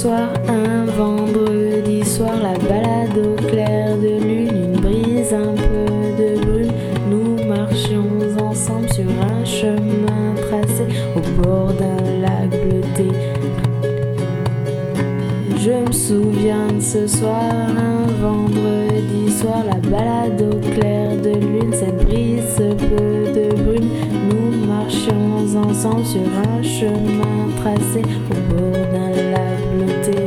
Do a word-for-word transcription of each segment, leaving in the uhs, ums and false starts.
soir, un vendredi soir, la balade au clair de lune, une brise, un peu de brume. Nous marchions ensemble sur un chemin tracé au bord d'un lac bleuté. Je me souviens de ce soir, un vendredi soir, la balade au clair de lune, cette brise, ce peu de brume. Nous marchions ensemble sur un chemin tracé au bord d'un lac bleuté.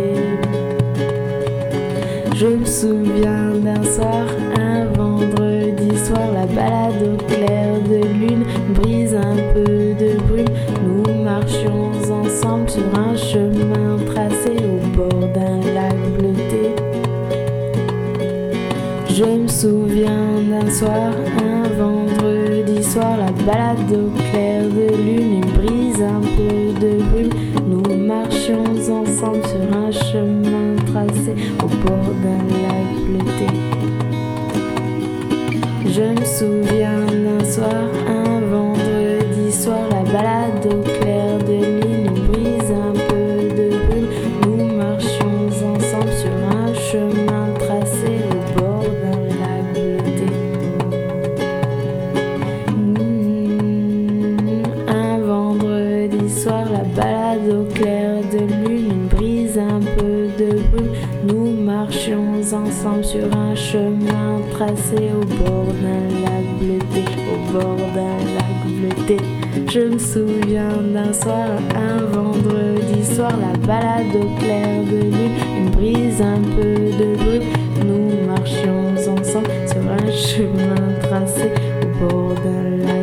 Je me souviens d'un soir, un vendredi soir, la balade au clair de lune, une brise, un peu de brume. Nous marchions ensemble sur un chemin tracé au bord d'un lac bleuté. Je me souviens d'un soir, un vendredi soir, la balade au clair de lune, une brise, un peu de brume. Nous marchions ensemble sur un chemin tracé au bord d'un lac bleuté. Je me souviens d'un soir, un vendredi soir, la balade au clair de lune, une brise, un peu de brume. Nous marchions ensemble sur un chemin tracé au bord d'un lac bleuté. Mmh, un vendredi soir, la balade au clair de lune, une brise, un peu de brume. Nous marchions ensemble sur un chemin tracé au bord d'un lac bleuté, au bord d'un lac bleuté. Je me souviens d'un soir, un vendredi soir, la balade au clair de lune, une brise, un peu de brume. Nous marchions ensemble sur un chemin tracé au bord d'un lac.